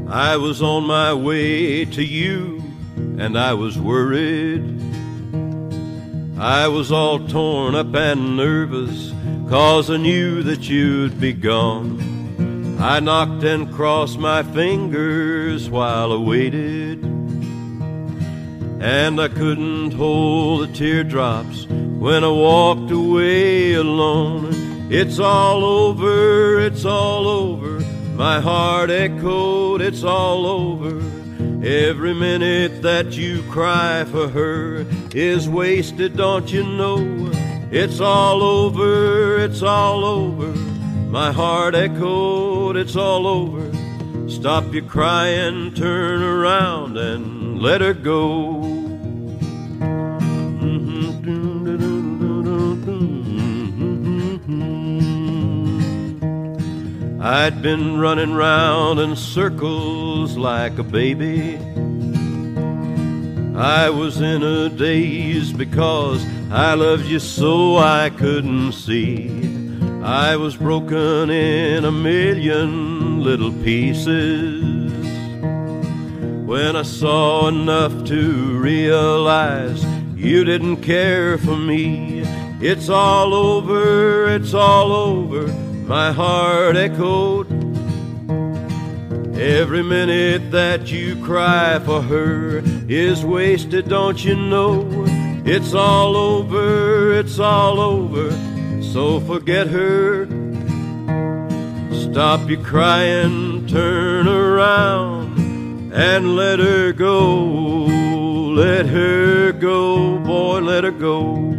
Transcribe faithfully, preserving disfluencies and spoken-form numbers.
I was on my way to you, and I was worried. I was all torn up and nervous, 'cause I knew that you'd be gone. I knocked and crossed my fingers while I waited, and I couldn't hold the teardrops when I walked away alone. It's all over, it's all over, my heart echoed, it's all over. Every minute that you cry for her is wasted, don't you know? It's all over, it's all over, my heart echoed, it's all over. Stop your crying, turn around and let her go. I'd been running round in circles like a baby. I was in a daze because I loved you so I couldn't see. I was broken in a million little pieces when I saw enough to realize you didn't care for me. It's all over, it's all over, my heart echoed. Every minute that you cry for her is wasted, don't you know? It's all over, it's all over, so forget her. Stop your crying, turn around and let her go. Let her go, boy, let her go.